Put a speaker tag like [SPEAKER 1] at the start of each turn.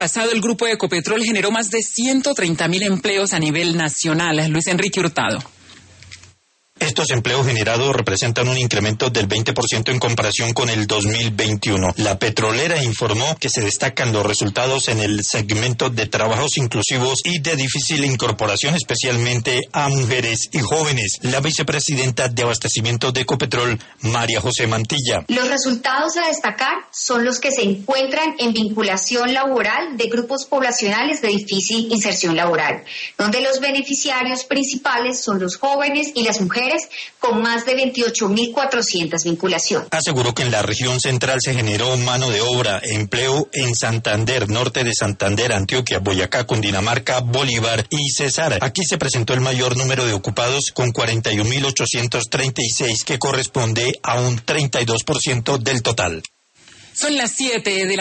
[SPEAKER 1] pasado, el grupo de Ecopetrol generó más de 130.000 empleos a nivel nacional. Luis Enrique Hurtado.
[SPEAKER 2] Estos empleos generados representan un incremento del 20% en comparación con el 2021. La petrolera informó que se destacan los resultados en el segmento de trabajos inclusivos y de difícil incorporación, especialmente a mujeres y jóvenes. La vicepresidenta de Abastecimiento de Ecopetrol, María José Mantilla.
[SPEAKER 3] Los resultados a destacar son los que se encuentran en vinculación laboral de grupos poblacionales de difícil inserción laboral, donde los beneficiarios principales son los jóvenes y las mujeres, con más de 28.400 vinculaciones.
[SPEAKER 2] Aseguró que en la región central se generó mano de obra, empleo en Santander, norte de Santander, Antioquia, Boyacá, Cundinamarca, Bolívar y Cesar. Aquí se presentó el mayor número de ocupados con 41.836, que corresponde a un 32% del total.
[SPEAKER 1] Son las 7 de la